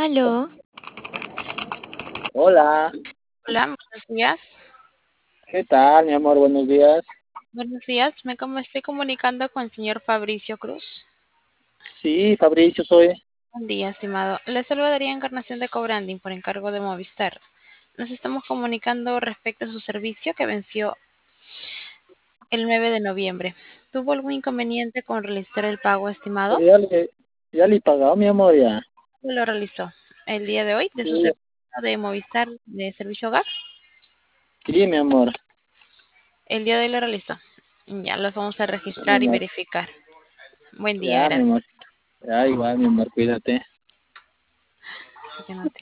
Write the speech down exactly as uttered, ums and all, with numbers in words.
Aló, Hola, hola, buenos días. ¿qué tal, mi amor? Buenos días. Buenos días, me como estoy comunicando con el señor Fabricio Cruz. Sí, Fabricio soy. Buen día, estimado. Le saludaría Encarnación de Cobranding por encargo de Movistar. Nos estamos comunicando respecto a su servicio que venció el nueve de noviembre. ¿Tuvo algún inconveniente con realizar el pago, estimado? Pero ya le, ya le he pagado, mi amor, ya. Lo realizó el día de hoy de su Sí, servicio de Movistar de Servicio Hogar. sí, mi amor. El día de hoy lo realizó. Ya los vamos a Sí, mi registrar y amor. verificar. Buen día, Ya, mi gracias. amor. Ya, igual, mi amor, cuídate. Que no te